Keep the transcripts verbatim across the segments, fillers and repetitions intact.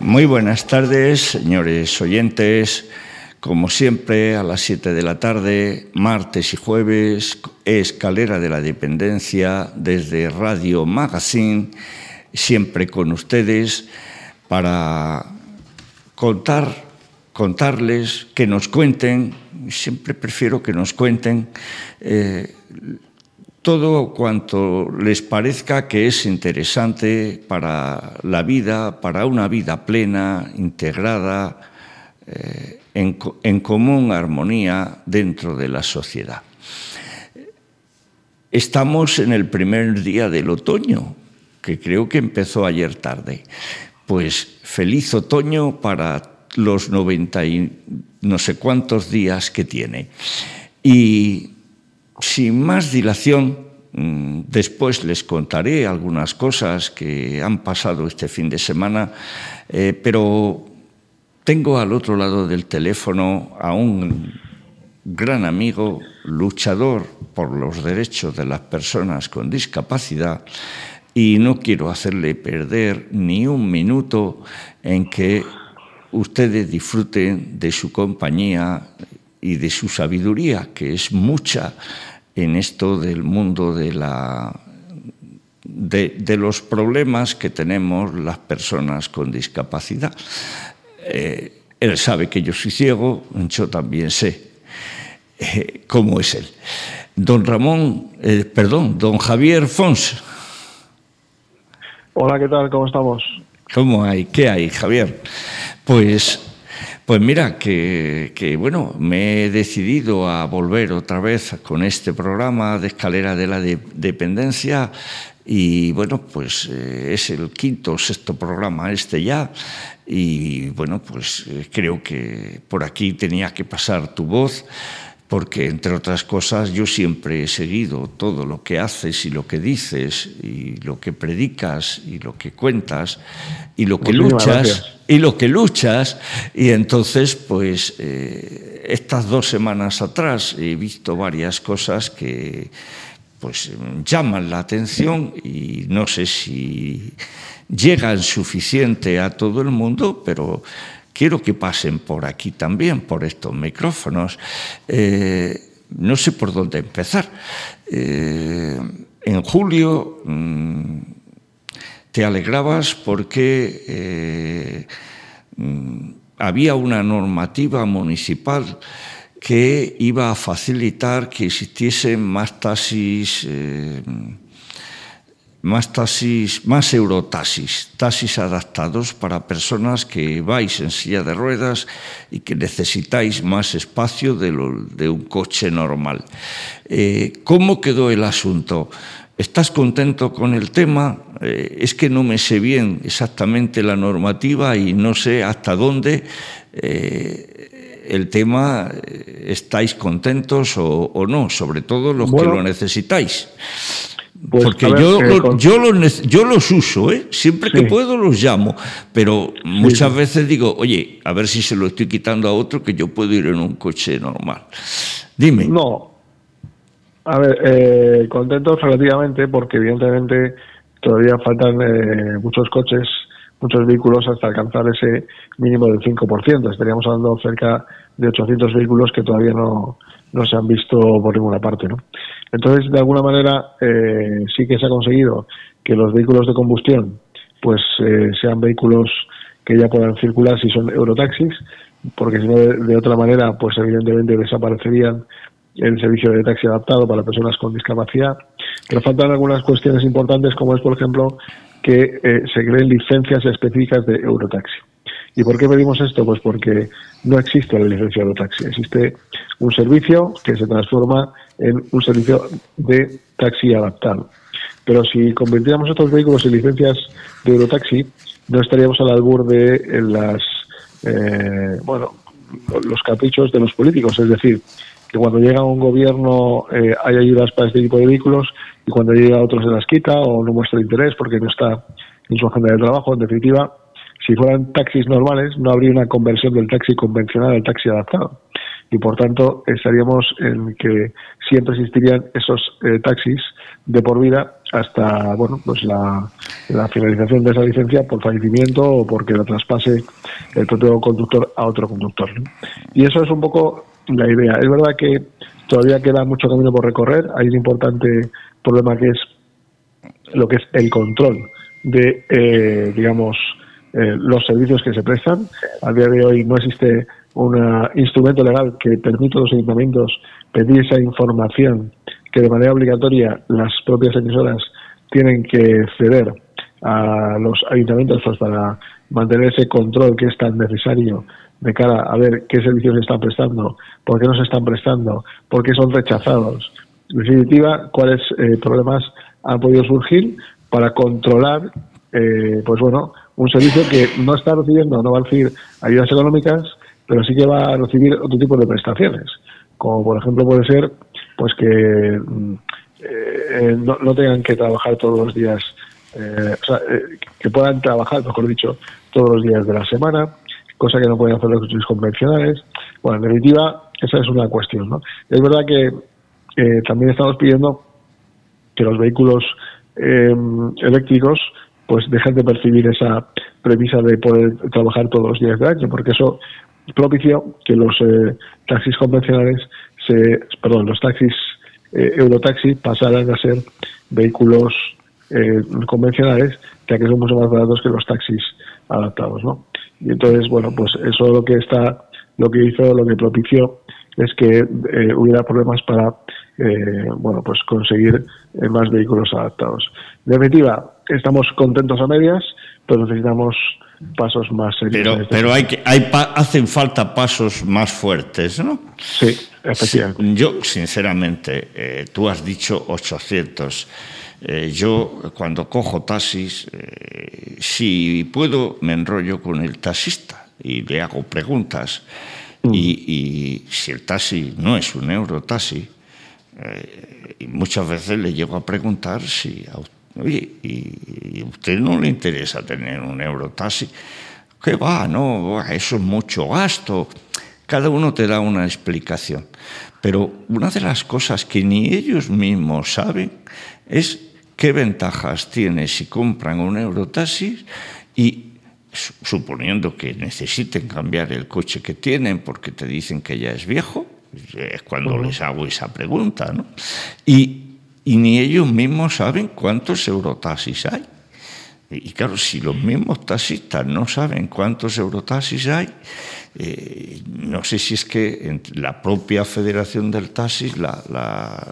Muy buenas tardes, señores oyentes. Como siempre, a las siete de la tarde, martes y jueves, Escalera de la Dependencia desde Radio Magazine, siempre con ustedes para contar, contarles, que nos cuenten, siempre prefiero que nos cuenten eh, todo cuanto les parezca que es interesante para la vida, para una vida plena, integrada, eh, en, en común armonía dentro de la sociedad. Estamos en el primer día del otoño, que creo que empezó ayer tarde. Pues feliz otoño para los noventa y no sé cuántos días que tiene. Y sin más dilación, después les contaré algunas cosas que han pasado este fin de semana, eh, pero tengo al otro lado del teléfono a un gran amigo, luchador por los derechos de las personas con discapacidad, y no quiero hacerle perder ni un minuto en que ustedes disfruten de su compañía y de su sabiduría, que es mucha en esto del mundo de, la, de, de los problemas que tenemos las personas con discapacidad. Eh, él sabe que yo soy ciego, yo también sé eh, cómo es él. Don Ramón, eh, perdón, don Javier Fons. Hola, ¿qué tal? ¿Cómo estamos? ¿Cómo hay? ¿Qué hay, Javier? Pues... Pues mira, que, que bueno, me he decidido a volver otra vez con este programa de Escalera de la de, Dependencia y bueno, pues eh, es el quinto o sexto programa este ya y bueno, pues eh, creo que por aquí tenía que pasar tu voz porque entre otras cosas yo siempre he seguido todo lo que haces y lo que dices y lo que predicas y lo que cuentas y lo que Muchísimas luchas gracias. y lo que luchas y entonces pues eh, estas dos semanas atrás he visto varias cosas que pues llaman la atención y no sé si llegan suficiente a todo el mundo, pero quiero que pasen por aquí también, por estos micrófonos. Eh, no sé por dónde empezar. Eh, en julio mmm, te alegrabas porque eh, mmm, había una normativa municipal que iba a facilitar que existiesen más taxis, eh, más taxis, más eurotaxis, taxis adaptados para personas que vais en silla de ruedas y que necesitáis más espacio de, lo, de un coche normal. Eh, ¿Cómo quedó el asunto? ¿Estás contento con el tema? Eh, es que no me sé bien exactamente la normativa y no sé hasta dónde eh, el tema estáis contentos o, o no, sobre todo los bueno, que lo necesitáis. Pues, porque ver, yo, eh, lo, con... yo, los, yo los uso, ¿eh? Siempre que sí. puedo los llamo, pero sí. muchas veces digo, oye, a ver si se lo estoy quitando a otro que yo puedo ir en un coche normal. Dime. No, a ver, eh, contentos relativamente porque evidentemente todavía faltan eh, muchos coches, muchos vehículos hasta alcanzar ese mínimo del cinco por ciento. Estaríamos hablando cerca de ochocientos vehículos que todavía no, no se han visto por ninguna parte, ¿no? Entonces, de alguna manera, eh, sí que se ha conseguido que los vehículos de combustión pues eh, sean vehículos que ya puedan circular si son eurotaxis, porque si no, de, de otra manera, pues evidentemente desaparecerían el servicio de taxi adaptado para personas con discapacidad. Pero faltan algunas cuestiones importantes, como es, por ejemplo, que eh, se creen licencias específicas de eurotaxi. ¿Y por qué pedimos esto? Pues porque no existe la licencia de Eurotaxi. Existe un servicio que se transforma en un servicio de taxi adaptado. Pero si convirtiéramos estos vehículos en licencias de Eurotaxi, no estaríamos al albur de las, eh, bueno, los caprichos de los políticos. Es decir, que cuando llega un gobierno eh, hay ayudas para este tipo de vehículos y cuando llega a otros se las quita o no muestra interés porque no está en su agenda de trabajo. En definitiva, si fueran taxis normales, no habría una conversión del taxi convencional al taxi adaptado. Y por tanto, estaríamos en que siempre existirían esos eh, taxis de por vida hasta bueno pues la, la finalización de esa licencia por fallecimiento o porque la traspase el propio conductor a otro conductor, ¿no? Y eso es un poco la idea. Es verdad que todavía queda mucho camino por recorrer. Hay un importante problema que es lo que es el control de, eh, digamos, eh, los servicios que se prestan. A día de hoy no existe un instrumento legal que permita a los ayuntamientos pedir esa información que de manera obligatoria las propias emisoras tienen que ceder a los ayuntamientos pues, para mantener ese control que es tan necesario de cara a ver qué servicios se están prestando, por qué no se están prestando, por qué son rechazados. En definitiva, cuáles eh, problemas han podido surgir para controlar, eh, pues bueno, un servicio que no está recibiendo, no va a recibir ayudas económicas, pero sí que va a recibir otro tipo de prestaciones, como por ejemplo puede ser pues que eh, no, no tengan que trabajar todos los días, eh, o sea, eh, que puedan trabajar, mejor dicho, todos los días de la semana, cosa que no pueden hacer los coches convencionales. Bueno, en definitiva, esa es una cuestión, ¿no? Es verdad que eh, también estamos pidiendo que los vehículos eh, eléctricos pues dejen de percibir esa premisa de poder trabajar todos los días del año, porque eso propició que los eh, taxis convencionales, se, perdón, los taxis eh, Eurotaxi pasaran a ser vehículos eh, convencionales, ya que son mucho más baratos que los taxis adaptados, ¿no? Y entonces, bueno, pues eso lo que está, lo que hizo, lo que propició es que eh, hubiera problemas para, eh, bueno, pues conseguir eh, más vehículos adaptados. De definitiva, estamos contentos a medias, pero necesitamos pasos más serios. Pero, pero hay que, hay pa, hacen falta pasos más fuertes, ¿no? Sí, efectivamente. Sí, yo, sinceramente, eh, tú has dicho ochocientos. Eh, yo, cuando cojo taxis, eh, si puedo, me enrollo con el taxista y le hago preguntas. Mm. Y, y si el taxi no es un Eurotaxi, eh, y muchas veces le llego a preguntar si a usted, oye, ¿y a usted no le interesa tener un Eurotaxi? ¿Qué va? No, eso es mucho gasto. Cada uno te da una explicación. Pero una de las cosas que ni ellos mismos saben es qué ventajas tiene si compran un Eurotaxi y, suponiendo que necesiten cambiar el coche que tienen porque te dicen que ya es viejo, es cuando uh-huh. les hago esa pregunta, ¿no? Y Y ni ellos mismos saben cuántos Eurotaxis hay. Y claro, si los mismos taxistas no saben cuántos Eurotaxis hay, eh, no sé si es que en la propia Federación del Taxi la, la,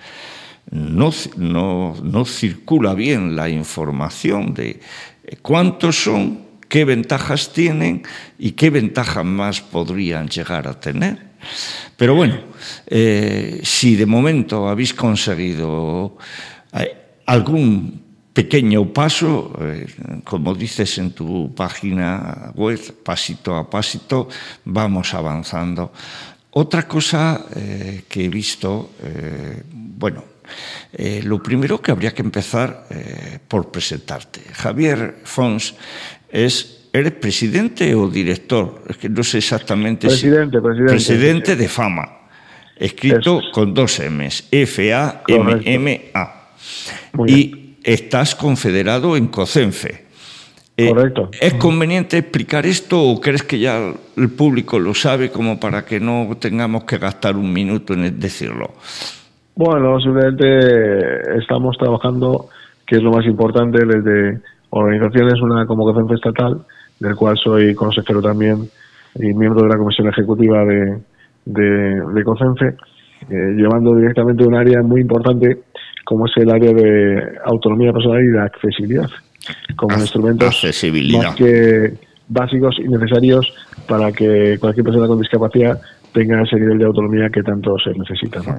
no, no, no circula bien la información de cuántos son, qué ventajas tienen y qué ventajas más podrían llegar a tener. Pero bueno, eh, si de momento habéis conseguido eh, algún pequeño paso, eh, como dices en tu página web, pasito a pasito, vamos avanzando. Otra cosa eh, que he visto, eh, bueno, eh, lo primero que habría que empezar eh, por presentarte. Javier Fons es... ¿Eres presidente o director? Es que no sé exactamente. Presidente, si... presidente. Presidente de Fama, escrito es. con dos M's, F A M M A. Y estás confederado en COCENFE. Correcto. Eh, ¿Es conveniente explicar esto o crees que ya el público lo sabe como para que no tengamos que gastar un minuto en decirlo? Bueno, simplemente estamos trabajando, que es lo más importante, desde organizaciones, una como COCENFE estatal, del cual soy consejero también y miembro de la comisión ejecutiva de, de, de COCENFE, eh, llevando directamente un área muy importante como es el área de autonomía personal y de accesibilidad, como Ac- instrumentos accesibilidad. más que básicos y necesarios para que cualquier persona con discapacidad tenga ese nivel de autonomía que tanto se necesita, ¿no?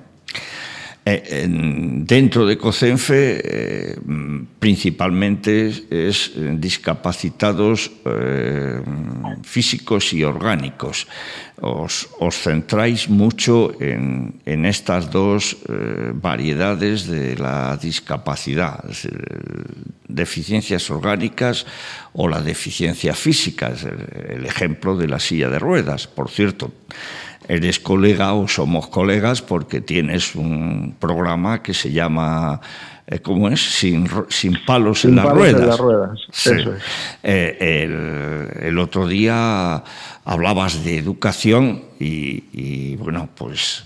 Eh, en, dentro de COCENFE eh, principalmente es discapacitados eh, físicos y orgánicos. Os, os centráis mucho en, en estas dos eh, variedades de la discapacidad, es decir, deficiencias orgánicas o la deficiencia física, es el, el ejemplo de la silla de ruedas. Por cierto, eres colega o somos colegas porque tienes un programa que se llama eh, ¿cómo es? Sin, sin palos sin en las palos ruedas. En las ruedas. Sí. Eso es. Eh, el, el otro día hablabas de educación y, y bueno, pues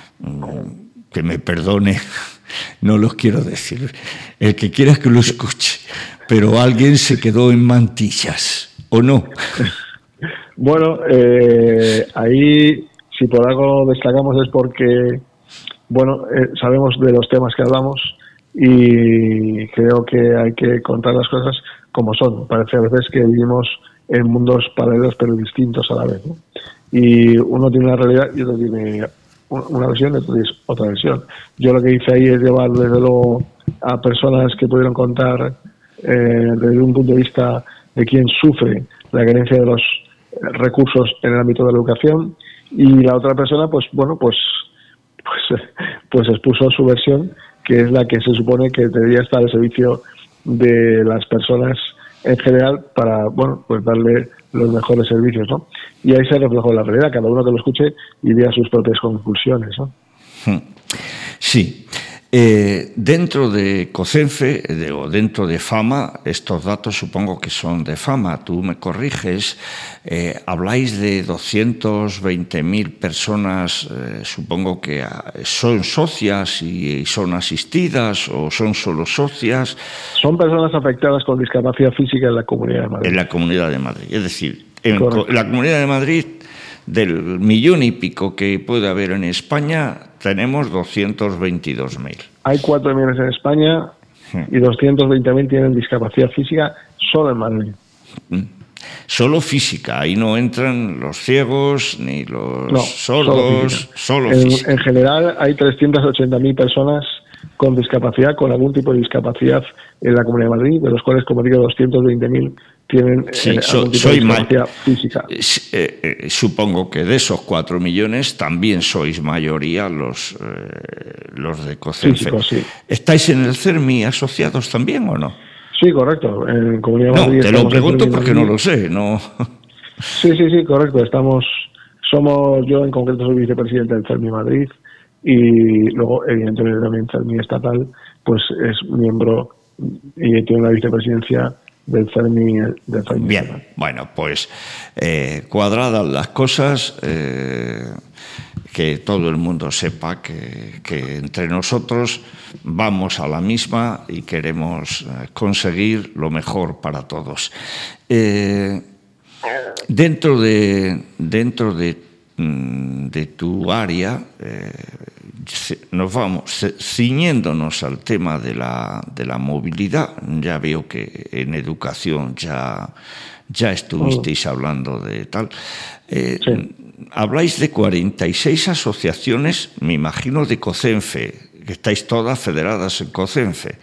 que me perdone, no lo quiero decir, el que quiera que lo escuche, pero alguien se quedó en mantillas, ¿o no? Bueno, eh, ahí si por algo destacamos es porque, bueno, eh, sabemos de los temas que hablamos y creo que hay que contar las cosas como son. Parece a veces que vivimos en mundos paralelos pero distintos a la vez, ¿no? Y uno tiene una realidad y otro tiene una versión y otro tiene otra versión. Yo lo que hice ahí es llevar desde luego a personas que pudieron contar eh, desde un punto de vista de quien sufre la carencia de los recursos en el ámbito de la educación, y la otra persona pues bueno pues pues pues expuso su versión, que es la que se supone que debería estar al servicio de las personas en general para, bueno, pues darle los mejores servicios, ¿no? Y ahí se reflejó la realidad, cada uno que lo escuche y vea sus propias conclusiones, ¿no? Sí. Eh, dentro de COCENFE, de, o dentro de FAMA, estos datos supongo que son de FAMA, tú me corriges, eh, habláis de doscientas veinte mil personas, eh, supongo que son socias y son asistidas o son solo socias. Son personas afectadas con discapacidad física en la Comunidad de Madrid. En la Comunidad de Madrid, es decir, en co- la Comunidad de Madrid, del millón y pico que puede haber en España, tenemos doscientos veintidós mil. Hay cuatro millones en España y doscientos veinte mil tienen discapacidad física solo en Madrid. Solo física, ahí no entran los ciegos ni los no, sordos, solo, solo en, física. En general hay trescientas ochenta mil personas con discapacidad, con algún tipo de discapacidad en la Comunidad de Madrid, de los cuales, como digo, doscientos veinte mil tienen sí, eh, so, algún tipo soy de discapacidad física. Eh, eh, supongo que de esos cuatro millones también sois mayoría los, eh, los de COCENFE. Físico, sí. ¿Estáis en el CERMI asociados también o no? Sí, correcto. En Comunidad de No, Madrid te lo pregunto porque no lo sé, no. Sí, sí, sí, correcto. Estamos, somos, yo en concreto soy vicepresidente del CERMI Madrid y luego, evidentemente, también CERMI estatal, pues es miembro y tiene una vicepresidencia del CERMI. Del CERMI Bien, estatal. bueno, pues eh, cuadradas las cosas, eh, que todo el mundo sepa que, que entre nosotros vamos a la misma y queremos conseguir lo mejor para todos. Eh, dentro de dentro de, de tu área, eh, nos vamos ciñéndonos al tema de la, de la movilidad. Ya veo que en educación ya, ya estuvisteis hablando de tal. Eh, sí. Habláis de cuarenta y seis asociaciones, me imagino, de COCENFE, que estáis todas federadas en COCENFE.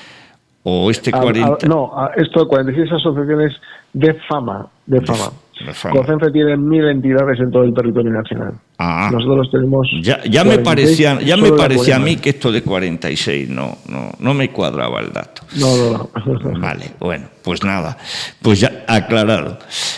O este cuarenta... A, a, no, a esto cuarenta y seis asociaciones de FAMA. De FAMA. De FAMA. COCENFE tiene mil entidades en todo el territorio nacional. Ah, nosotros tenemos... Ya, ya me parecía, ya me parecía a mí que esto de cuarenta y seis no, no, no me cuadraba el dato. No, no, no. Vale, bueno, pues nada, pues ya aclarado.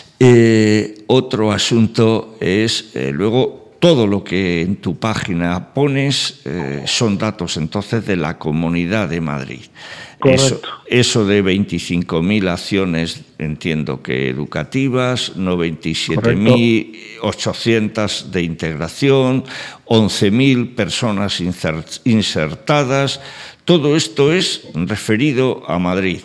Eh, otro asunto es, eh, luego, todo lo que en tu página pones eh, son datos entonces de la Comunidad de Madrid. Eso, eso de veinticinco mil acciones, entiendo que educativas, noventa y siete mil ochocientas de integración, once mil personas insertadas. Todo esto es referido a Madrid.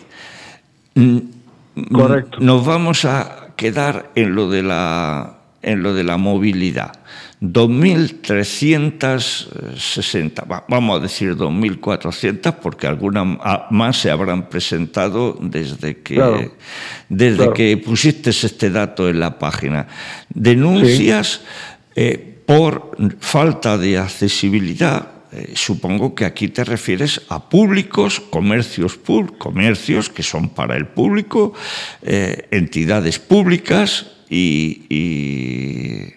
Correcto. Nos vamos a quedar en lo de la, en lo de la movilidad. dos mil trescientas sesenta, vamos a decir dos mil cuatrocientas, porque algunas más se habrán presentado desde que, claro, desde claro. que pusiste este dato en la página. Denuncias sí. eh, por falta de accesibilidad. Eh, supongo que aquí te refieres a públicos, comercios, pub, comercios que son para el público, eh, entidades públicas y... y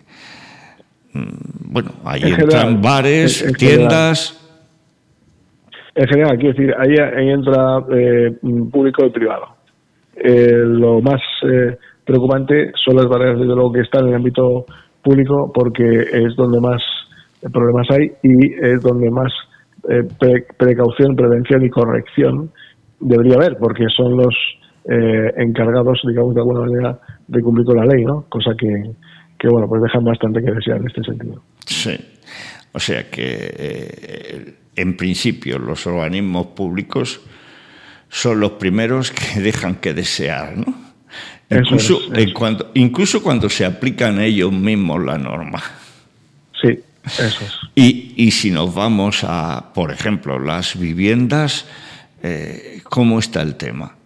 bueno, ahí en entran general, bares, en, en tiendas... General. En general, quiero decir, ahí, ahí entra eh, público y privado. Eh, lo más eh, preocupante son las barreras, desde luego, que están en el ámbito público, porque es donde más problemas hay y es donde más eh, pre, precaución, prevención y corrección debería haber, porque son los eh, encargados, digamos, de alguna manera de cumplir con la ley, ¿no? Cosa que, que bueno, pues dejan bastante que desear en este sentido. Sí, o sea que eh, en principio los organismos públicos son los primeros que dejan que desear, ¿no? Incluso, es, en cuanto, incluso cuando se aplican ellos mismos la norma. Sí, eso es. Y, y si nos vamos a, por ejemplo, las viviendas, eh, ¿cómo está el tema?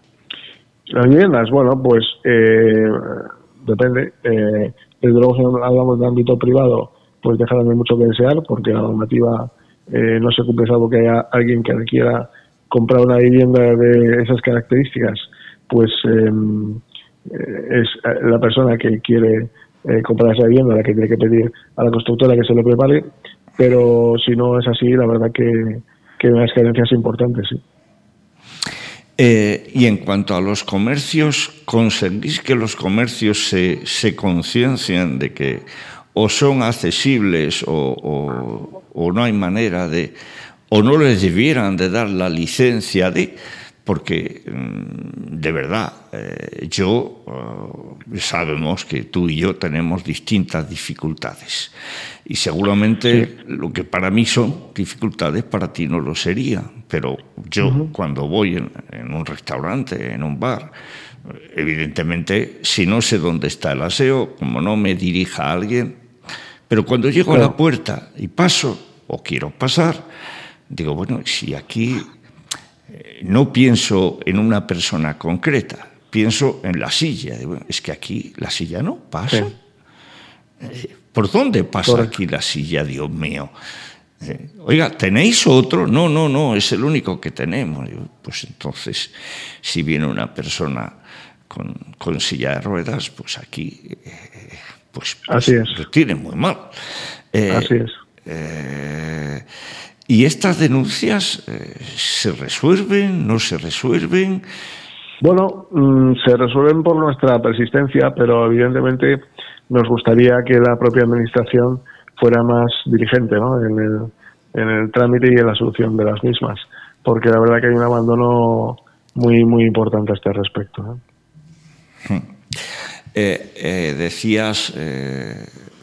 Las viviendas, bueno, pues eh, depende. Eh, desde luego, si hablamos de ámbito privado, pues deja también mucho que desear, porque la normativa eh, no se cumple, salvo que haya alguien que quiera comprar una vivienda de esas características, pues eh, es la persona que quiere eh, comprar esa vivienda la que tiene que pedir a la constructora que se lo prepare, pero si no es así, la verdad que, que hay unas carencias importantes, sí. Eh, y en cuanto a los comercios, ¿conseguís que los comercios se, se conciencien de que o son accesibles o, o, o no hay manera de, o no les debieran de dar la licencia de, porque de verdad, eh, yo, eh, sabemos que tú y yo tenemos distintas dificultades y seguramente sí. Lo que para mí son dificultades, para ti no lo sería, pero yo uh-huh. cuando voy en, en un restaurante, en un bar, evidentemente, si no sé dónde está el aseo, como no me dirija a alguien, pero cuando llego claro. a la puerta y paso, o quiero pasar, digo, bueno, si aquí eh, no pienso en una persona concreta, pienso en la silla. Digo, es que aquí la silla no pasa. Sí. Eh, ¿Por dónde pasa Correcto. Aquí la silla, Dios mío? Eh, oiga, ¿tenéis otro? No, no, no, es el único que tenemos. Digo, pues entonces, si viene una persona con, con silla de ruedas, pues aquí... Eh, Pues, pues Así es. lo tiene muy mal. Eh, Así es. Eh, ¿Y estas denuncias eh, se resuelven, no se resuelven? Bueno, mmm, se resuelven por nuestra persistencia, pero evidentemente nos gustaría que la propia administración fuera más diligente, ¿no? en, el, en el trámite y en la solución de las mismas, porque la verdad que hay un abandono muy, muy importante a este respecto, ¿no? Hmm. Eh, eh, decías eh,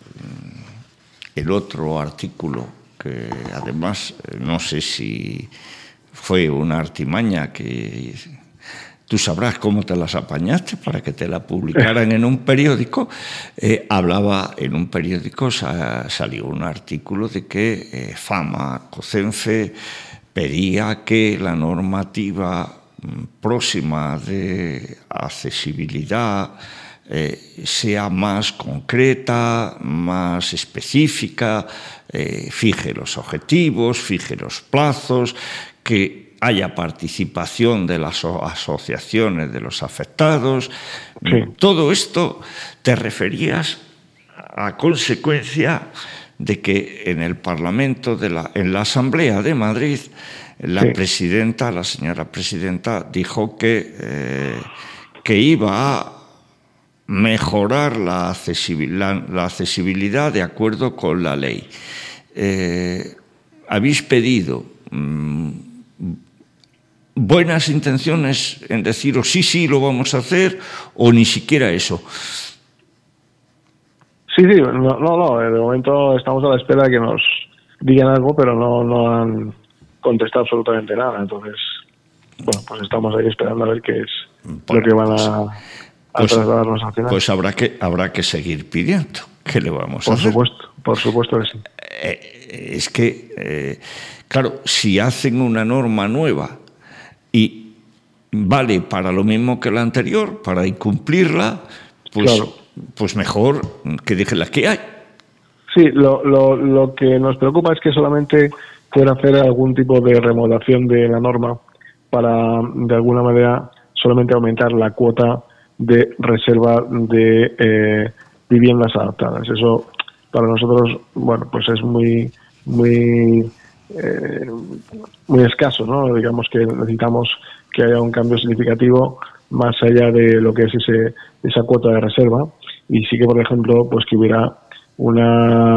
el otro artículo, que además eh, no sé si fue una artimaña, que tú sabrás cómo te las apañaste para que te la publicaran en un periódico. Eh, hablaba en un periódico, sa, salió un artículo de que eh, Fama, COCENFE, pedía que la normativa próxima de accesibilidad Eh, sea más concreta, más específica, eh, fije los objetivos, fije los plazos, que haya participación de las asociaciones de los afectados. Sí. Todo esto te referías a consecuencia de que en el Parlamento, de la, en la Asamblea de Madrid, la sí. presidenta, la señora presidenta, dijo que, eh, que iba a mejorar la accesibilidad, la accesibilidad de acuerdo con la ley. Eh, habéis pedido mmm, buenas intenciones en deciros sí, sí, lo vamos a hacer, o ni siquiera eso. Sí, sí, no, no, no, de momento estamos a la espera de que nos digan algo, pero no, no han contestado absolutamente nada. Entonces, bueno, pues estamos ahí esperando a ver qué es bueno, lo que van a... Pues, pues habrá que habrá que seguir pidiendo. ¿Qué le vamos a por hacer? Por supuesto, por supuesto que sí. Eh, es que, eh, claro, si hacen una norma nueva y vale para lo mismo que la anterior, para incumplirla, pues, claro. pues mejor que dejen las que hay. Sí, lo, lo, lo que nos preocupa es que solamente pueda hacer algún tipo de remodelación de la norma para, de alguna manera, solamente aumentar la cuota de reserva de eh, viviendas adaptadas. Eso para nosotros, bueno, pues es muy muy eh, muy escaso, ¿no? Digamos que necesitamos que haya un cambio significativo más allá de lo que es ese esa cuota de reserva, y sí que, por ejemplo, pues que hubiera una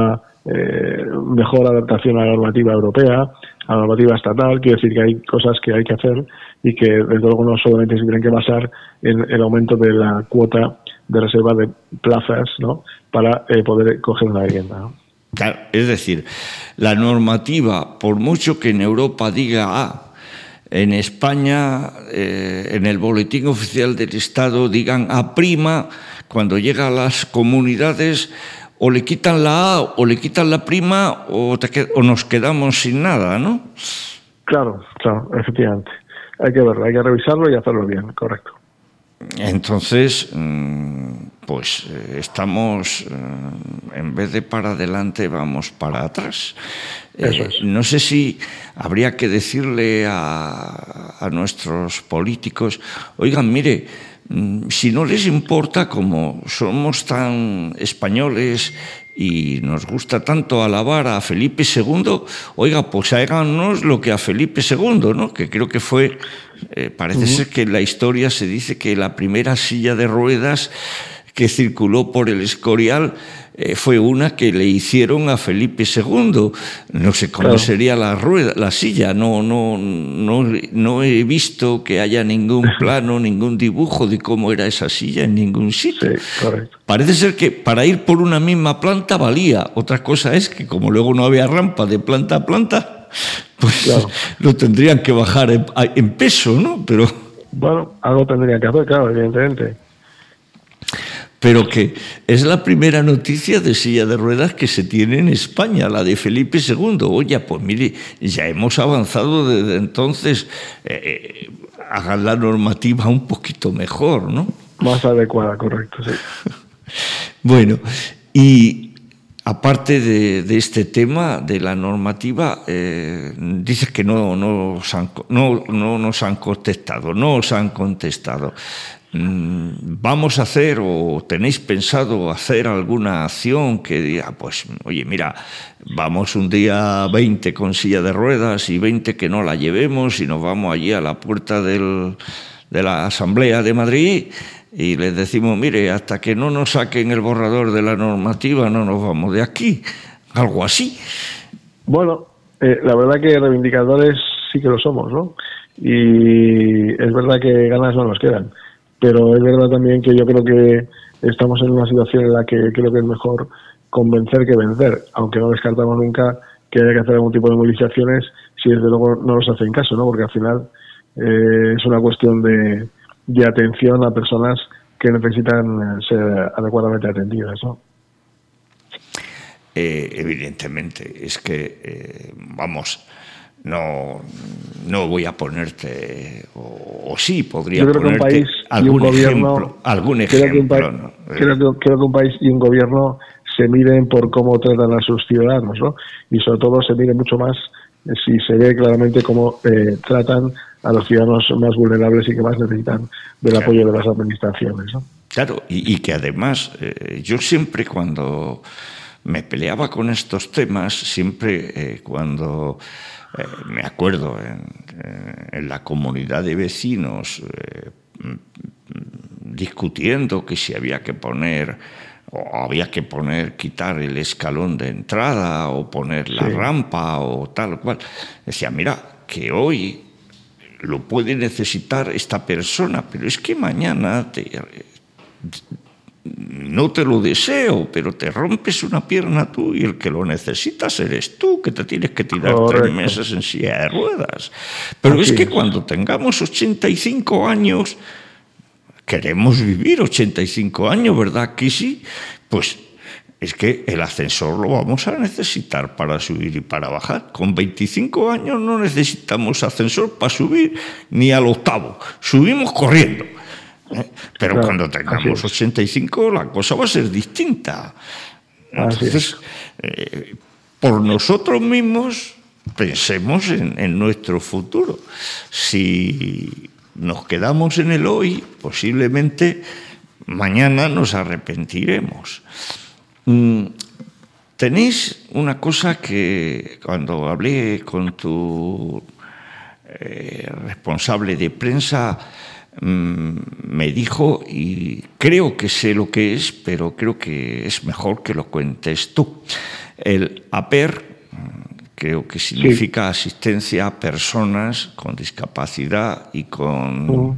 eh, mejor adaptación a la normativa europea, a la normativa estatal. Quiere decir que hay cosas que hay que hacer y que desde luego no solamente se tienen que basar en el aumento de la cuota de reserva de plazas, ¿no?, para eh, poder coger una vivienda, ¿no? Claro, es decir, la normativa, por mucho que en Europa diga A, en España, eh, en el boletín oficial del Estado digan A prima, cuando llega a las comunidades o le quitan la A o le quitan la prima o, te, o nos quedamos sin nada, ¿no? Claro, claro, efectivamente. Hay que verlo, hay que revisarlo y hacerlo bien, correcto. Entonces, pues estamos, en vez de para adelante, vamos para atrás. Eso es. Eh, no sé si habría que decirle a, a nuestros políticos, oigan, mire, si no les importa, como somos tan españoles y nos gusta tanto alabar a Felipe segundo, oiga, pues háganos lo que a Felipe segundo, ¿no? Que creo que fue, eh, parece uh-huh. ser que en la historia se dice que la primera silla de ruedas que circuló por el Escorial eh, fue una que le hicieron a Felipe segundo. No sé cómo claro. sería la rueda, la silla. No, no, no, no he visto que haya ningún plano, ningún dibujo de cómo era esa silla en ningún sitio. Sí, correcto. Parece ser que para ir por una misma planta valía. Otra cosa es que como luego no había rampa de planta a planta, pues claro. lo tendrían que bajar en, en peso, ¿no? Pero bueno, algo tendrían que hacer, claro, evidentemente. Pero que es la primera noticia de silla de ruedas que se tiene en España, la de Felipe segundo. Oye, pues mire, ya hemos avanzado desde entonces, eh, hagan la normativa un poquito mejor, ¿no? Más adecuada, correcto, sí. Bueno, y aparte de, de este tema de la normativa, eh, dices que no, no, os han, no, no nos han contestado, no os han contestado. ¿Vamos a hacer o tenéis pensado hacer alguna acción que diga, pues, oye, mira, vamos un día veinte con silla de ruedas y veinte que no la llevemos y nos vamos allí a la puerta del, de la Asamblea de Madrid y les decimos, mire, hasta que no nos saquen el borrador de la normativa no nos vamos de aquí? Algo así. Bueno, eh, la verdad que reivindicadores sí que lo somos, ¿no? Y es verdad que ganas no nos quedan. Pero es verdad también que yo creo que estamos en una situación en la que creo que es mejor convencer que vencer, aunque no descartamos nunca que haya que hacer algún tipo de movilizaciones si desde luego no nos hacen caso, ¿no? Porque al final eh, es una cuestión de, de atención a personas que necesitan ser adecuadamente atendidas, ¿no? Eh, evidentemente, es que, eh, vamos... No, no voy a ponerte, o, o sí podría Yo creo ponerte que un país algún y un gobierno, ejemplo. Algún creo ejemplo que un país, ¿no? creo, que, creo que un país y un gobierno se miden por cómo tratan a sus ciudadanos, ¿no? Y sobre todo se mide mucho más si se ve claramente cómo eh, tratan a los ciudadanos más vulnerables y que más necesitan del claro. apoyo de las administraciones, ¿no? Claro, y, y que además eh, yo siempre cuando me peleaba con estos temas, siempre eh, cuando... Eh, me acuerdo en, en la comunidad de vecinos eh, discutiendo que si había que poner o había que poner, quitar el escalón de entrada o poner la sí. rampa o tal cual. Decía, mira, que hoy lo puede necesitar esta persona, pero es que mañana te... No te lo deseo, pero te rompes una pierna tú y el que lo necesitas eres tú, que te tienes que tirar Correcto. tres meses en silla de ruedas. Pero Así es que es. Cuando tengamos ochenta y cinco años, queremos vivir ochenta y cinco años, ¿verdad que sí? Pues es que el ascensor lo vamos a necesitar para subir y para bajar. Con veinticinco años no necesitamos ascensor para subir ni al octavo. Subimos corriendo. ¿Eh? Pero claro, cuando tengamos ochenta y cinco la cosa va a ser distinta. Entonces, eh, por nosotros mismos pensemos en, en nuestro futuro. Si nos quedamos en el hoy, posiblemente mañana nos arrepentiremos. Mm, tenéis una cosa que cuando hablé con tu eh, responsable de prensa me dijo, y creo que sé lo que es, pero creo que es mejor que lo cuentes tú. El A P E R creo que significa sí. asistencia a personas con discapacidad y con, uh-huh.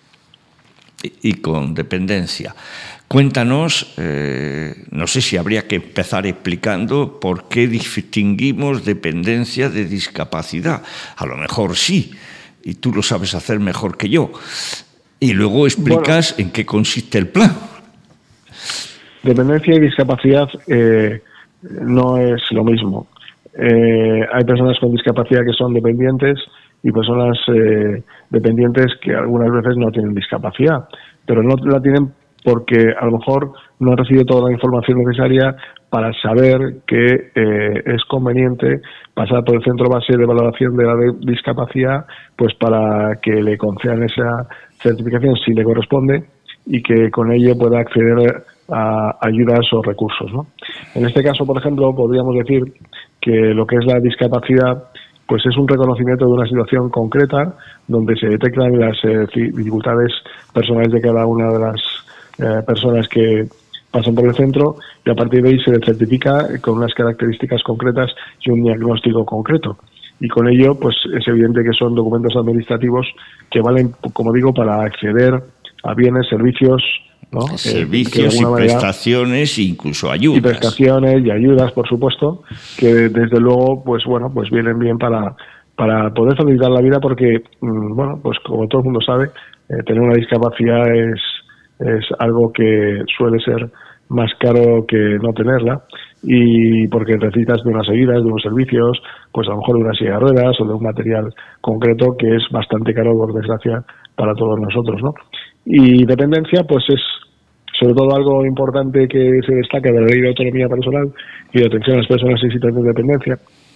y, y con dependencia. Cuéntanos, eh, no sé si habría que empezar explicando por qué distinguimos dependencia de discapacidad. A lo mejor sí, y tú lo sabes hacer mejor que yo. Y luego explicas bueno, en qué consiste el plan. Dependencia y discapacidad eh, no es lo mismo. Eh, hay personas con discapacidad que son dependientes y personas eh, dependientes que algunas veces no tienen discapacidad, pero no la tienen porque a lo mejor no han recibido toda la información necesaria para saber que eh, es conveniente pasar por el centro base de valoración de la de discapacidad, pues para que le concedan esa certificación si le corresponde y que con ello pueda acceder a ayudas o recursos, ¿no? En este caso, por ejemplo, podríamos decir que lo que es la discapacidad pues es un reconocimiento de una situación concreta donde se detectan las eh, dificultades personales de cada una de las eh, personas que pasan por el centro y a partir de ahí se le certifica con unas características concretas y un diagnóstico concreto. Y con ello pues es evidente que son documentos administrativos que valen, como digo, para acceder a bienes, servicios, ¿no? Servicios eh, y prestaciones, incluso ayudas. Y prestaciones y ayudas, por supuesto, que desde luego, pues bueno, pues vienen bien para para poder facilitar la vida porque, bueno, pues como todo el mundo sabe, eh, tener una discapacidad es es algo que suele ser más caro que no tenerla y porque necesitas de unas ayudas, de unos servicios, pues a lo mejor de una silla de ruedas o de un material concreto que es bastante caro, por desgracia, para todos nosotros, ¿no? Y dependencia, pues es sobre todo algo importante que se destaca de la Ley de Autonomía Personal y de atención a las personas en situación de dependencia,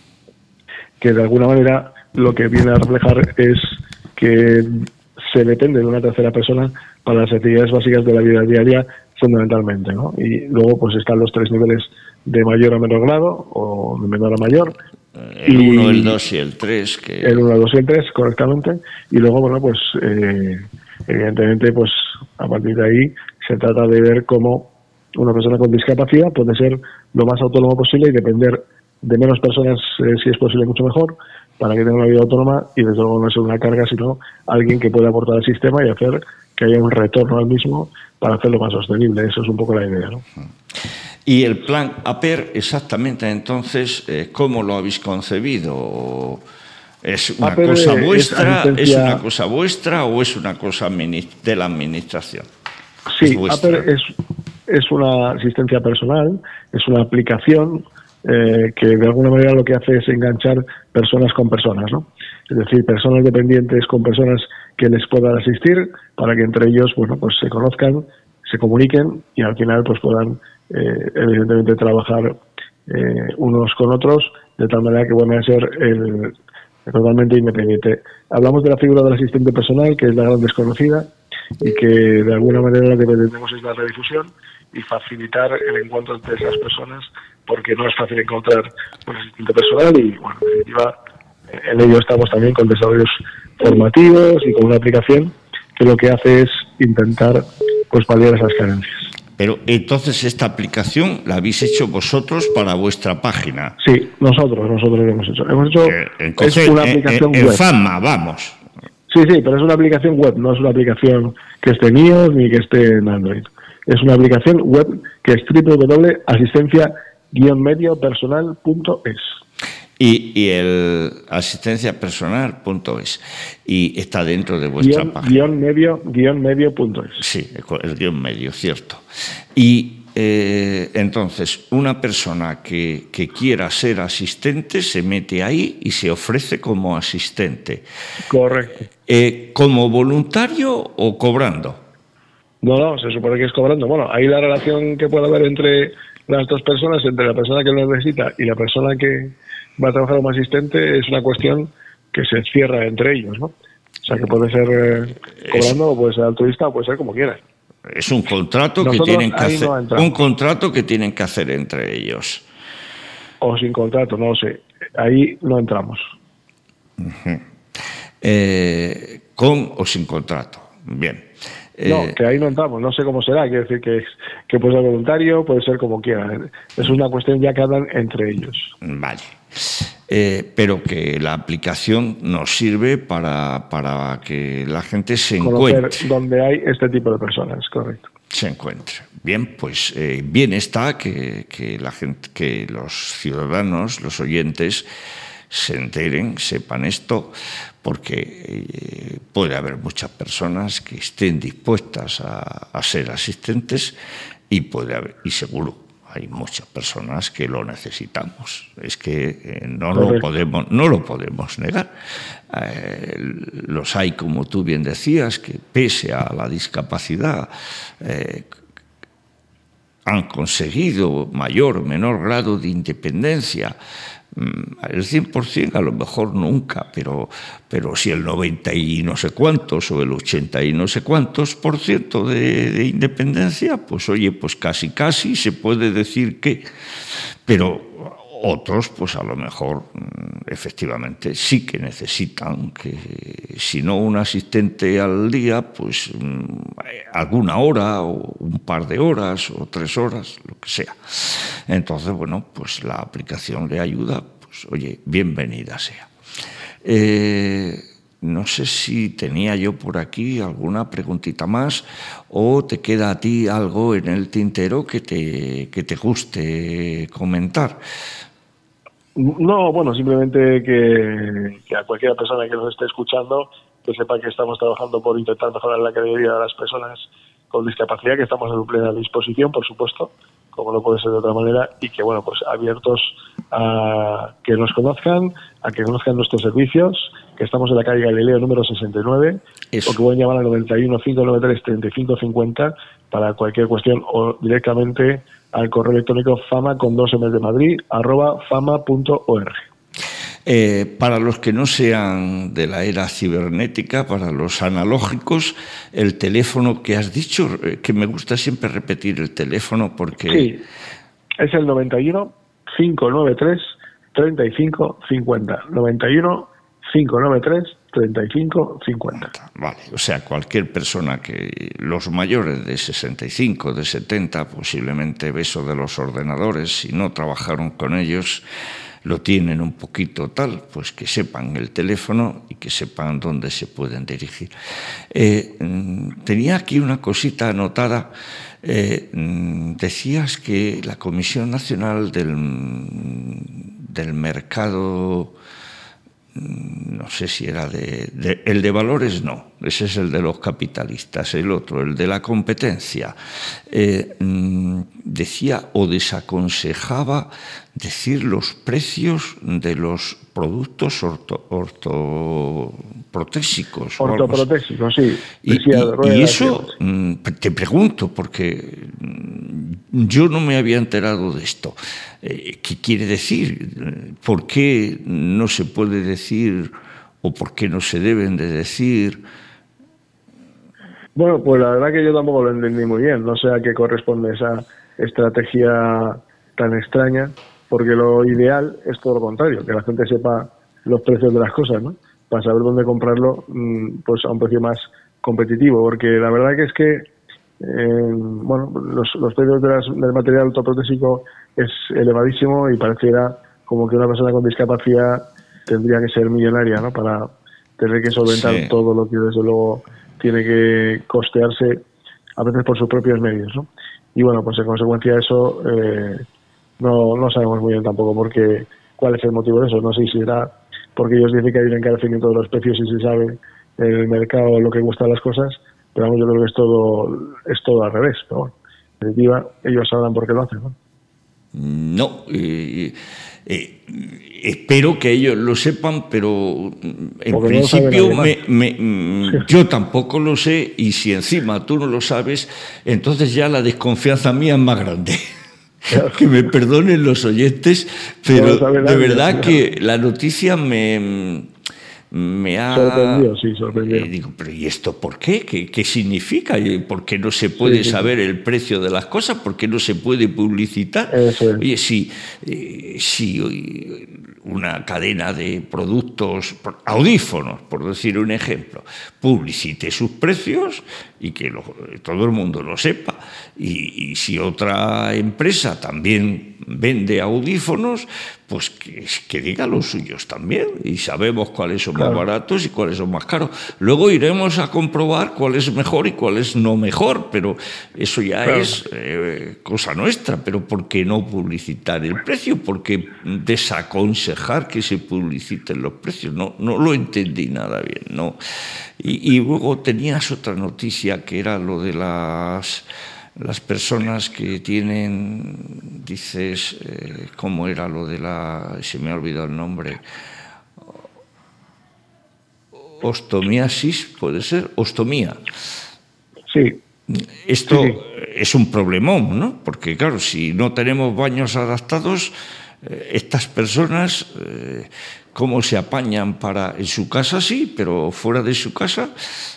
que de alguna manera lo que viene a reflejar es que se depende de una tercera persona para las actividades básicas de la vida diaria fundamentalmente, ¿no? Y luego pues están los tres niveles de mayor a menor grado o de menor a mayor. El uno, el dos y el tres. Que... El uno, el dos y el tres, correctamente. Y luego, bueno, pues eh, evidentemente pues a partir de ahí se trata de ver cómo una persona con discapacidad puede ser lo más autónomo posible y depender de menos personas, eh, si es posible, mucho mejor, para que tenga una vida autónoma y desde luego no ser una carga, sino alguien que pueda aportar al sistema y hacer que haya un retorno al mismo para hacerlo más sostenible. Eso es un poco la idea, ¿no? Y el plan A P E R, exactamente, entonces, eh, ¿cómo lo habéis concebido? ¿Es una A P E R cosa vuestra, es, asistencia... es una cosa vuestra o es una cosa de la administración? Sí, A P E R es, es una asistencia personal, es una aplicación eh, que de alguna manera lo que hace es enganchar personas con personas, ¿no? Es decir, personas dependientes con personas que les puedan asistir para que entre ellos, bueno, pues se conozcan, se comuniquen y al final pues puedan eh, evidentemente trabajar eh, unos con otros de tal manera que van a ser el, totalmente independiente. Hablamos de la figura del asistente personal, que es la gran desconocida y que de alguna manera lo que pretendemos es la redifusión y facilitar el encuentro entre esas personas, porque no es fácil encontrar un asistente personal y, bueno, en definitiva, en ello estamos también con desarrollos formativos y con una aplicación que lo que hace es intentar pues paliar esas carencias. Pero entonces esta aplicación la habéis hecho vosotros para vuestra página. Sí, nosotros, nosotros lo hemos hecho. Hemos hecho eh, entonces, es una aplicación en, en, web. En Fama, vamos. Sí, sí, pero es una aplicación web, no es una aplicación que esté en iOS ni que esté en Android. Es una aplicación web que es doble u doble u doble u punto asistencia guion medio personal punto es. Y, y el asistencia personal punto es. Y está dentro de vuestra guión, página. Guión medio, guión medio punto es. Sí, el guión medio, cierto. Y eh, entonces, una persona que, que quiera ser asistente se mete ahí y se ofrece como asistente. Correcto. Eh, ¿Como voluntario o cobrando? No, no, se supone que es cobrando. Bueno, ahí la relación que puede haber entre las dos personas, entre la persona que lo necesita y la persona que va a trabajar como asistente, es una cuestión que se cierra entre ellos, ¿no? O sea, que puede ser eh, cobrando, o puede ser altruista, o puede ser como quiera. Es un contrato Nosotros que tienen que hacer, no un contrato que tienen que hacer entre ellos. O sin contrato, no lo sé. Ahí no entramos. Uh-huh. Eh, con o sin contrato. Bien. No, que ahí no entramos, no sé cómo será, quiere decir que, que puede ser voluntario, puede ser como quieran. Es una cuestión ya que hablan entre ellos. Vale. Eh, pero que la aplicación nos sirve para, para que la gente se Conocer encuentre. Donde hay este tipo de personas, correcto. Se encuentre. Bien, pues eh, bien está que, que la gente, que los ciudadanos, los oyentes, se enteren, sepan esto, porque eh, puede haber muchas personas que estén dispuestas a, a ser asistentes y puede haber, y seguro hay muchas personas que lo necesitamos. Es que eh, no lo podemos, no lo podemos negar. Eh, los hay, como tú bien decías, que pese a la discapacidad eh, han conseguido mayor o menor grado de independencia. El cien por ciento a lo mejor nunca, pero, pero si el noventa y no sé cuántos o el ochenta y no sé cuántos por ciento de, de independencia, pues oye, pues casi casi se puede decir que, pero otros pues a lo mejor efectivamente sí que necesitan que, si no un asistente al día, pues alguna hora o un par de horas o tres horas, lo que sea. Entonces, bueno, pues la aplicación le ayuda, pues oye, bienvenida sea. Eh, no sé si tenía yo por aquí alguna preguntita más o te queda a ti algo en el tintero que te, que te guste comentar. No, bueno, simplemente que, que a cualquier persona que nos esté escuchando que sepa que estamos trabajando por intentar mejorar la calidad de vida de las personas con discapacidad, que estamos a su plena disposición, por supuesto, como no puede ser de otra manera, y que, bueno, pues abiertos a que nos conozcan, a que conozcan nuestros servicios, que estamos en la calle Galileo número sesenta y nueve, Eso. o que pueden llamar al noventa y uno, cinco noventa y tres, treinta y cinco cincuenta para cualquier cuestión, o directamente al correo electrónico fama con dos m de Madrid, arroba fama punto org. Eh, para los que no sean de la era cibernética, para los analógicos, el teléfono que has dicho, eh, que me gusta siempre repetir el teléfono porque... Sí, es el noventa y uno, cinco noventa y tres, treinta y cinco cincuenta. noventa y uno, cinco noventa y tres, treinta y cinco cincuenta. Vale, o sea, cualquier persona que... Los mayores de sesenta y cinco, de setenta, posiblemente beso de los ordenadores, si no trabajaron con ellos... lo tienen un poquito tal, pues que sepan el teléfono y que sepan dónde se pueden dirigir. Eh, tenía aquí una cosita anotada. Eh, decías que la Comisión Nacional del, del Mercado, no sé si era de, de... El de valores no, ese es el de los capitalistas. El otro, el de la competencia, eh, decía o desaconsejaba decir los precios de los productos orto, ortoprotésicos. Ortoprotésicos, sí. Y, y, y eso te pregunto, porque yo no me había enterado de esto. ¿Qué quiere decir? ¿Por qué no se puede decir o por qué no se deben de decir? Bueno, pues la verdad que yo tampoco lo entendí muy bien. No sé a qué corresponde esa estrategia tan extraña, porque lo ideal es todo lo contrario, que la gente sepa los precios de las cosas, ¿no? Para saber dónde comprarlo, pues a un precio más competitivo, porque la verdad que es que eh, bueno, los, los precios de las, del material ortoprotésico es elevadísimo y pareciera como que una persona con discapacidad tendría que ser millonaria, ¿no? Para tener que solventar sí. todo lo que desde luego tiene que costearse a veces por sus propios medios, ¿no? Y bueno, pues en consecuencia de eso eh, no, no sabemos muy bien tampoco por qué, cuál es el motivo de eso. No sé si será porque ellos dicen que hay un encarecimiento de los precios y se sabe en el mercado lo que cuestan las cosas, pero vamos, yo creo que es todo, es todo al revés. Pero bueno, en definitiva, ellos sabrán por qué lo hacen, ¿no? No, eh, eh, espero que ellos lo sepan, pero en Porque principio no me, me, yo tampoco lo sé, y si encima tú no lo sabes, entonces ya la desconfianza mía es más grande. Claro. Que me perdonen los oyentes, pero no de verdad que la noticia me... me ha... Sorprendido, sí, sorprendido. Eh, digo, pero ¿y esto por qué? ¿Qué, qué significa? ¿Por qué no se puede sí, sí, saber sí. el precio de las cosas? ¿Por qué no se puede publicitar? Eso es. Oye, si, eh, si una cadena de productos, audífonos, por decir un ejemplo, publicite sus precios y que lo, todo el mundo lo sepa. Y, y si otra empresa también vende audífonos, pues que, que diga los suyos también. Y sabemos cuáles son claro. más baratos y cuáles son más caros. Luego iremos a comprobar cuál es mejor y cuál es no mejor, pero eso ya claro. es eh, cosa nuestra. Pero ¿por qué no publicitar el precio? ¿Por qué desaconsejar que se publiciten los precios? No, no lo entendí nada bien, ¿no? Y, y luego tenías otra noticia que era lo de las... Las personas que tienen, dices, eh, ¿cómo era lo de la...? Se me ha olvidado el nombre. Ostomiasis, ¿puede ser? Ostomía. Sí. Esto sí, sí. es un problemón, ¿no? Porque, claro, si no tenemos baños adaptados, eh, estas personas, eh, ¿cómo se apañan para...? En su casa sí, pero fuera de su casa...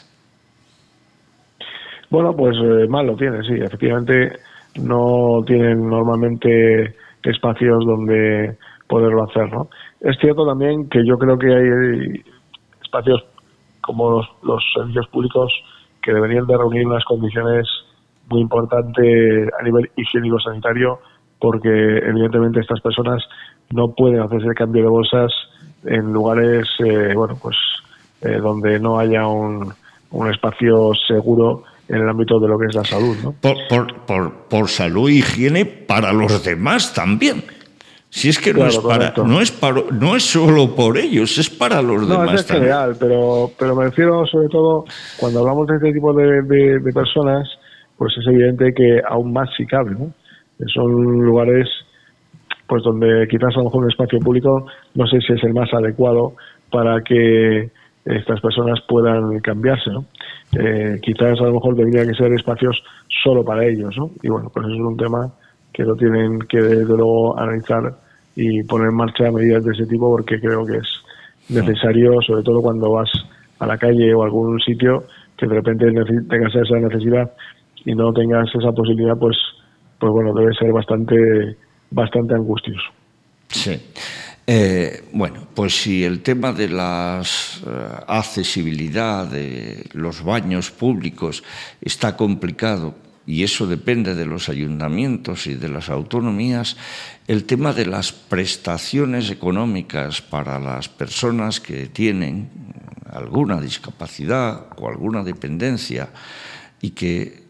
Bueno, pues eh, mal lo tienen, sí. Efectivamente, no tienen normalmente espacios donde poderlo hacer, ¿no? Es cierto también que yo creo que hay espacios como los, los servicios públicos que deberían de reunir unas condiciones muy importantes a nivel higiénico-sanitario, porque evidentemente estas personas no pueden hacerse el cambio de bolsas en lugares, eh, bueno, pues eh, donde no haya un, un espacio seguro en el ámbito de lo que es la salud, ¿no? Por, por, por, por salud e higiene para los demás también. Si es que claro, no, es para, no, es para, no es solo por ellos, es para los no, demás eso es también. general, pero, pero me refiero sobre todo, cuando hablamos de este tipo de, de, de personas, pues es evidente que aún más si cabe, ¿no? Son lugares pues donde quizás a lo mejor un espacio público no sé si es el más adecuado para que estas personas puedan cambiarse, ¿no? Eh, quizás a lo mejor debería que ser espacios solo para ellos, ¿no? Y bueno, pues eso es un tema que lo tienen que desde luego analizar y poner en marcha medidas de ese tipo, porque creo que es necesario, sobre todo cuando vas a la calle o a algún sitio, que de repente tengas esa necesidad y no tengas esa posibilidad, pues pues bueno, debe ser bastante bastante angustioso. Sí. Eh, bueno, pues si el tema de la uh, accesibilidad de los baños públicos está complicado, y eso depende de los ayuntamientos y de las autonomías, el tema de las prestaciones económicas para las personas que tienen alguna discapacidad o alguna dependencia y que,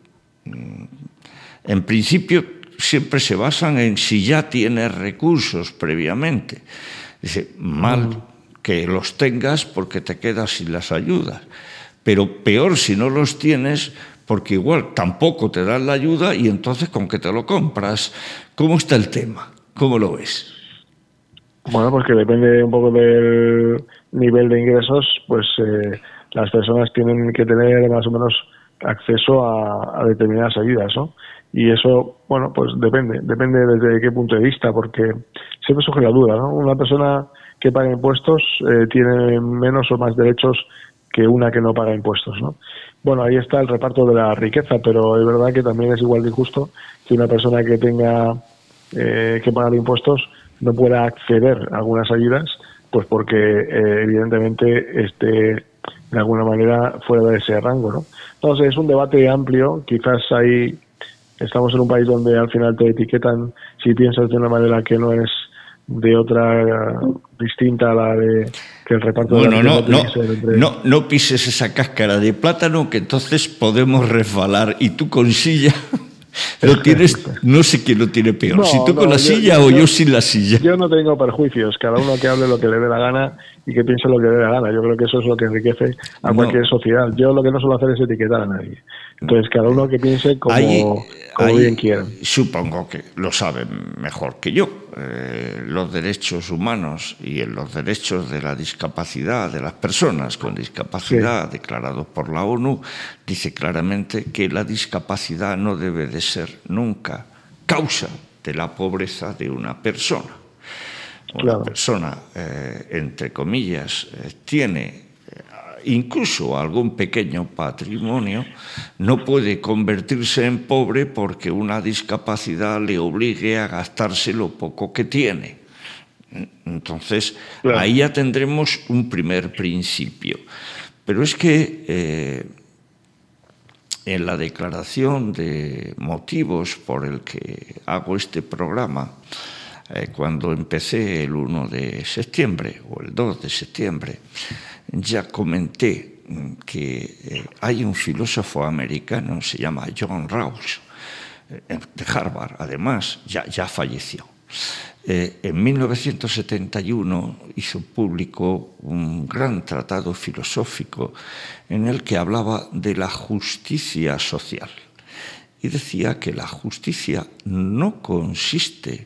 en principio, siempre se basan en si ya tienes recursos previamente. Dice, mal que los tengas porque te quedas sin las ayudas, pero peor si no los tienes, porque igual tampoco te dan la ayuda y entonces con que te lo compras. ¿Cómo está el tema? ¿Cómo lo ves? Bueno, pues que depende un poco del nivel de ingresos, pues eh, las personas tienen que tener más o menos acceso a, a determinadas ayudas, ¿no? Y eso, bueno, pues depende, depende desde qué punto de vista, porque siempre surge la duda, ¿no? Una persona que paga impuestos eh, tiene menos o más derechos que una que no paga impuestos, ¿no? Bueno, ahí está el reparto de la riqueza, pero es verdad que también es igual de injusto que una persona que tenga eh, que pagar impuestos no pueda acceder a algunas ayudas, pues porque eh, evidentemente esté de alguna manera fuera de ese rango, ¿no? Entonces es un debate amplio, quizás hay estamos en un país donde al final te etiquetan si piensas de una manera que no es de otra uh, distinta a la de que el reparto bueno, de la no, no, entre... no, no pises esa cáscara de plátano, que entonces podemos resbalar y tú con silla lo tienes, no sé quién lo tiene peor, no, si tú no, con la yo, silla yo, o yo, yo sin la silla. Yo no tengo perjuicios, cada uno que hable lo que le dé la gana y que piense lo que le dé la gana. Yo creo que eso es lo que enriquece a cualquier no. sociedad. Yo lo que no suelo hacer es etiquetar a nadie. Entonces, cada uno que piense como, ahí, como ahí, bien quiera. Supongo que lo saben mejor que yo. Eh, los derechos humanos y en los derechos de la discapacidad, de las personas con discapacidad, sí. declarados por la ONU, dice claramente que la discapacidad no debe de ser nunca causa de la pobreza de una persona. Una claro. persona, eh, entre comillas, eh, tiene incluso algún pequeño patrimonio, no puede convertirse en pobre porque una discapacidad le obligue a gastarse lo poco que tiene. Entonces, claro, ahí ya tendremos un primer principio. Pero es que eh, en la declaración de motivos por el que hago este programa, eh, cuando empecé el uno de septiembre o el dos de septiembre, ya comenté que eh, hay un filósofo americano, se llama John Rawls, eh, de Harvard, además, ya, ya falleció. Eh, en mil novecientos setenta y uno hizo público un gran tratado filosófico en el que hablaba de la justicia social y decía que la justicia no consiste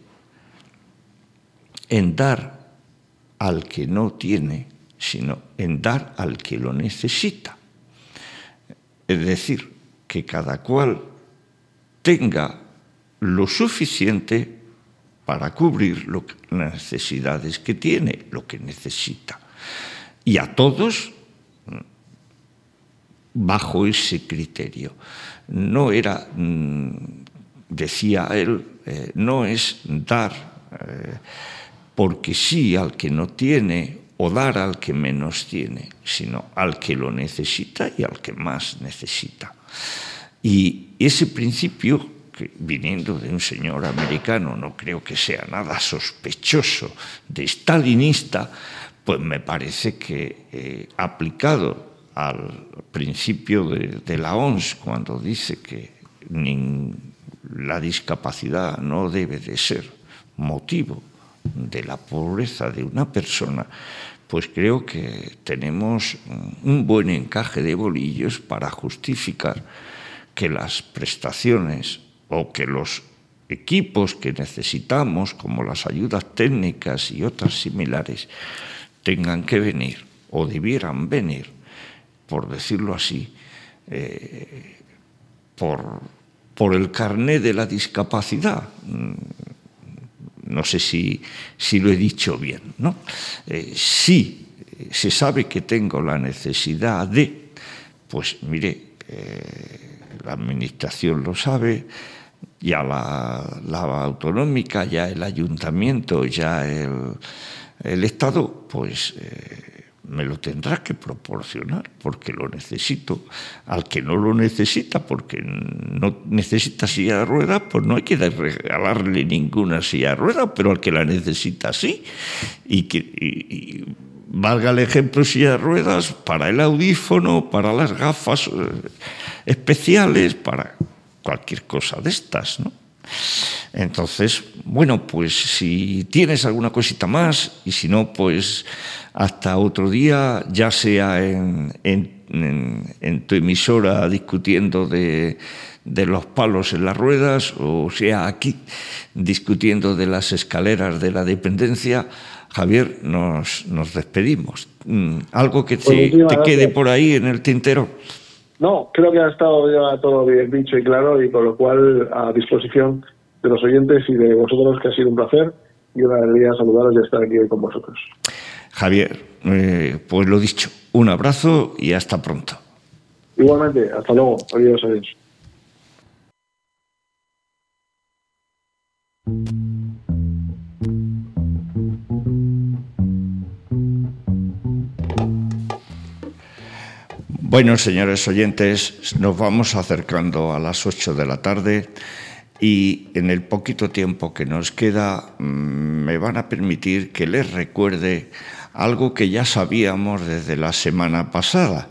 en dar al que no tiene, sino en dar al que lo necesita. Es decir, que cada cual tenga lo suficiente para cubrir lo que, las necesidades que tiene, lo que necesita. Y a todos bajo ese criterio. No era, decía él, eh, no es dar eh, porque sí al que no tiene o dar al que menos tiene, sino al que lo necesita y al que más necesita. Y ese principio, que viniendo de un señor americano, no creo que sea nada sospechoso de stalinista, pues me parece que eh, aplicado al principio de, de la O M S, cuando dice que ni, la discapacidad no debe de ser motivo de la pobreza de una persona, pues creo que tenemos un buen encaje de bolillos para justificar que las prestaciones o que los equipos que necesitamos, como las ayudas técnicas y otras similares, tengan que venir o debieran venir, por decirlo así, eh, por, por el carné de la discapacidad. No sé si, si lo he dicho bien, ¿no? Eh, si se sabe que tengo la necesidad de, pues mire, eh, la administración lo sabe, ya la, la autonómica, ya el ayuntamiento, ya el, el Estado, pues eh, me lo tendrá que proporcionar porque lo necesito. Al que no lo necesita porque no necesita silla de ruedas, pues no hay que regalarle ninguna silla de ruedas, pero al que la necesita sí. Y que y, y valga el ejemplo, silla de ruedas para el audífono, para las gafas eh, especiales, para cualquier cosa de estas, ¿no? Entonces, bueno, pues si tienes alguna cosita más y si no, pues hasta otro día, ya sea en, en, en, en tu emisora discutiendo de, de los palos en las ruedas o sea aquí discutiendo de las escaleras de la dependencia. Javier, nos, nos despedimos. ¿Algo que te, te quede por ahí en el tintero? No, creo que ha estado ya todo bien dicho y claro, y con lo cual a disposición de los oyentes y de vosotros, que ha sido un placer y una alegría saludaros y estar aquí hoy con vosotros. Javier, eh, pues lo dicho, un abrazo y hasta pronto. Igualmente, hasta luego. Adiós, adiós. Bueno, señores oyentes, nos vamos acercando a las ocho de la tarde y en el poquito tiempo que nos queda me van a permitir que les recuerde algo que ya sabíamos desde la semana pasada.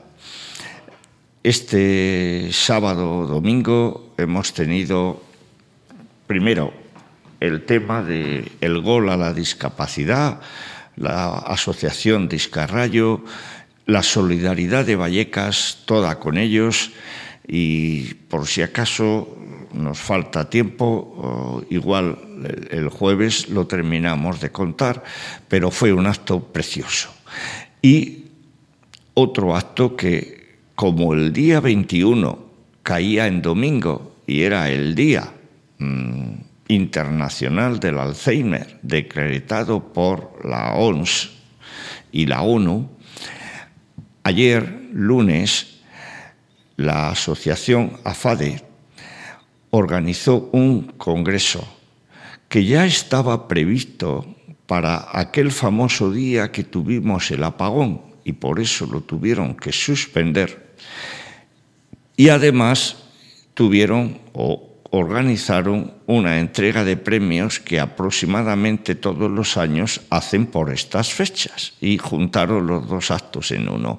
Este sábado o domingo hemos tenido primero el tema del gol a la discapacidad, la asociación Discarrayo, la solidaridad de Vallecas, toda con ellos, y por si acaso nos falta tiempo, igual el jueves lo terminamos de contar, pero fue un acto precioso. Y otro acto que, como el día veintiuno caía en domingo y era el Día mmm, Internacional del Alzheimer, decretado por la O M S y la ONU, ayer, lunes, la asociación AFADE organizó un congreso que ya estaba previsto para aquel famoso día que tuvimos el apagón y por eso lo tuvieron que suspender. Y además tuvieron o organizaron una entrega de premios que aproximadamente todos los años hacen por estas fechas y juntaron los dos actos en uno.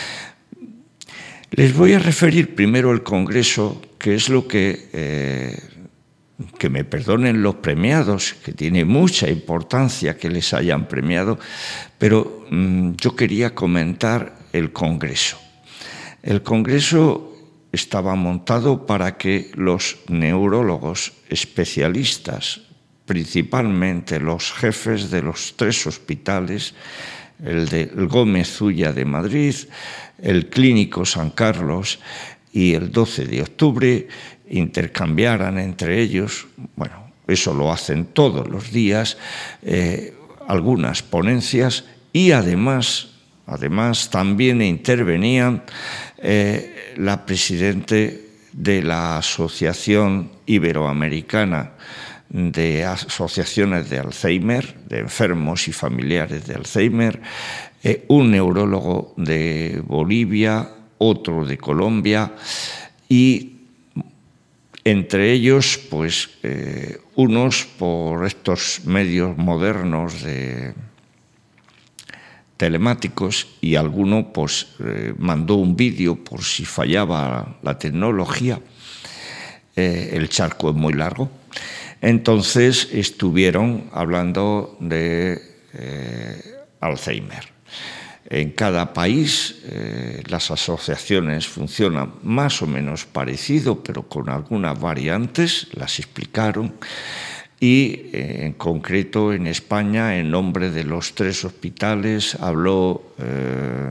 Les voy a referir primero el Congreso, que es lo que, eh, que me perdonen los premiados, que tiene mucha importancia que les hayan premiado, pero mmm, yo quería comentar el Congreso. El Congreso estaba montado para que los neurólogos especialistas, principalmente los jefes de los tres hospitales, el de Gómez Ulla de Madrid, el Clínico San Carlos y el doce de octubre, intercambiaran entre ellos, bueno, eso lo hacen todos los días, eh, algunas ponencias y además, además también intervenían eh, la presidenta de la Asociación Iberoamericana de Asociaciones de Alzheimer, de enfermos y familiares de Alzheimer, eh, un neurólogo de Bolivia, otro de Colombia y entre ellos, pues, eh, unos por estos medios modernos de telemáticos y alguno pues eh, mandó un vídeo por si fallaba la tecnología. Eh, el charco es muy largo. Entonces estuvieron hablando de eh, Alzheimer. En cada país eh, las asociaciones funcionan más o menos parecido, pero con algunas variantes, las explicaron. Y eh, en concreto en España, en nombre de los tres hospitales, habló eh,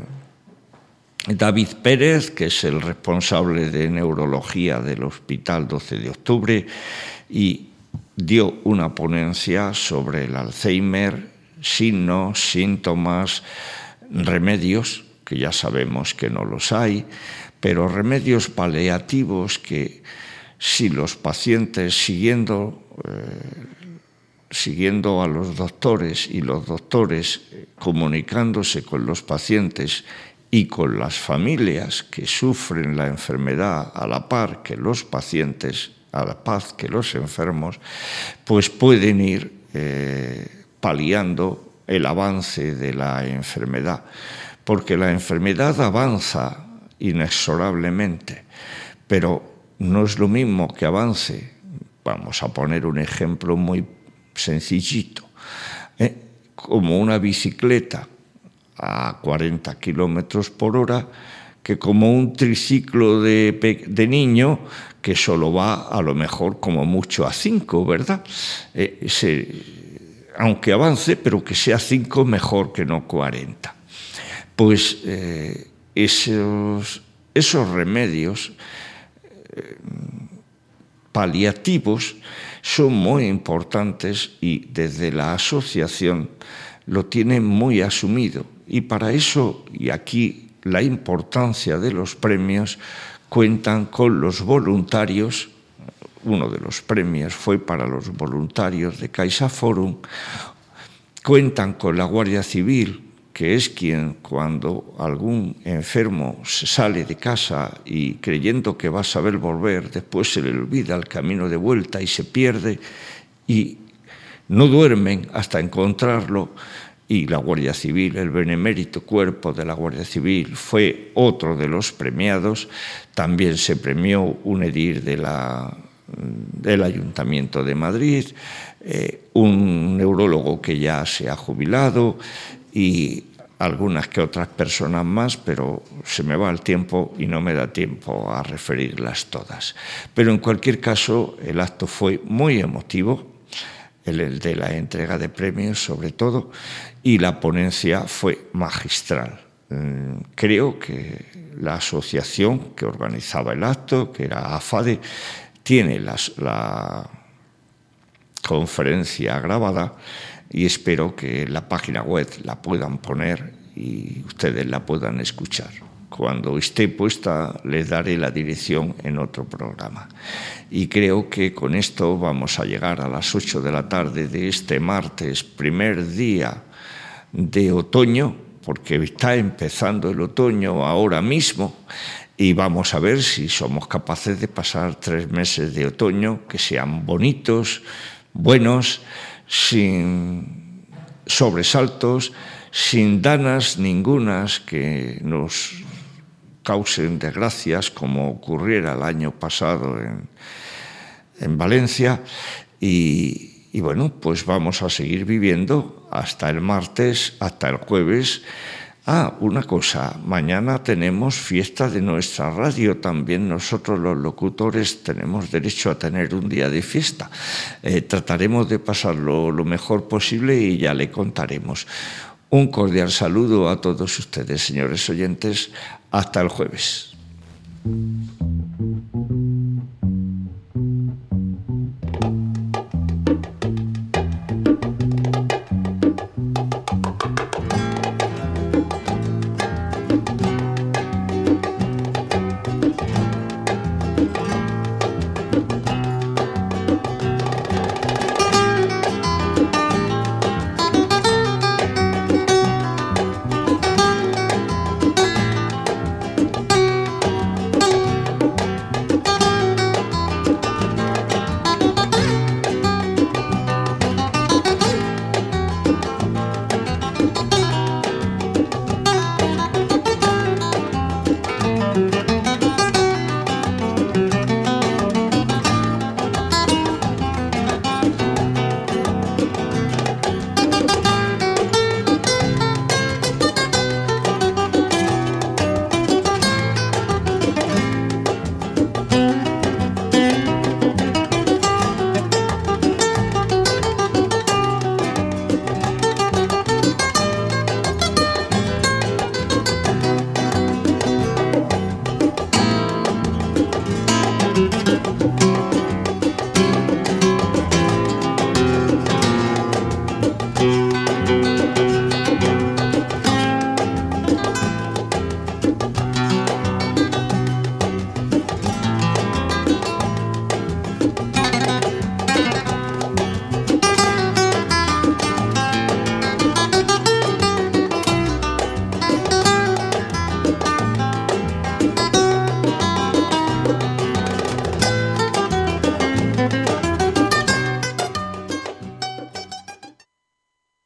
David Pérez, que es el responsable de neurología del Hospital doce de octubre, y dio una ponencia sobre el Alzheimer, signos, síntomas, remedios, que ya sabemos que no los hay, pero remedios paliativos que si los pacientes siguiendo, eh, siguiendo a los doctores y los doctores eh, comunicándose con los pacientes y con las familias que sufren la enfermedad a la par que los pacientes, a la paz que los enfermos, pues pueden ir eh, paliando el avance de la enfermedad, porque la enfermedad avanza inexorablemente, pero no es lo mismo que avance, vamos a poner un ejemplo muy sencillito, ¿eh? como una bicicleta a cuarenta kilómetros por hora, que como un triciclo de, de niño que solo va a lo mejor como mucho a cinco, ¿verdad? Eh, se, aunque avance, pero que sea cinco mejor que no cuarenta. Pues eh, esos, esos remedios eh, paliativos son muy importantes y desde la asociación lo tienen muy asumido. Y para eso, y aquí la importancia de los premios, cuentan con los voluntarios. Uno de los premios fue para los voluntarios de CaixaForum. Cuentan con la Guardia Civil, que es quien cuando algún enfermo se sale de casa y creyendo que va a saber volver, después se le olvida el camino de vuelta y se pierde y no duermen hasta encontrarlo. Y la Guardia Civil, el benemérito cuerpo de la Guardia Civil, fue otro de los premiados. También se premió un edil de la del Ayuntamiento de Madrid, eh, un neurólogo que ya se ha jubilado y algunas que otras personas más, pero se me va el tiempo y no me da tiempo a referirlas todas. Pero en cualquier caso, el acto fue muy emotivo, el, el de la entrega de premios sobre todo, y la ponencia fue magistral. Creo que la asociación que organizaba el acto, que era AFADE, tiene las, la conferencia grabada y espero que en la página web la puedan poner y ustedes la puedan escuchar. cuando esté puesta les daré la dirección en otro programa. Y creo que con esto vamos a llegar a las ocho de la tarde de este martes, primer día de otoño, porque está empezando el otoño ahora mismo, y vamos a ver si somos capaces de pasar tres meses de otoño que sean bonitos, buenos, sin sobresaltos, sin danas ningunas que nos causen desgracias como ocurriera el año pasado en, en Valencia. Y, y bueno, pues vamos a seguir viviendo hasta el martes, hasta el jueves. Ah, una cosa, mañana tenemos fiesta de nuestra radio, también nosotros los locutores tenemos derecho a tener un día de fiesta. Eh, trataremos de pasarlo lo mejor posible y ya le contaremos. Un cordial saludo a todos ustedes, señores oyentes, hasta el jueves.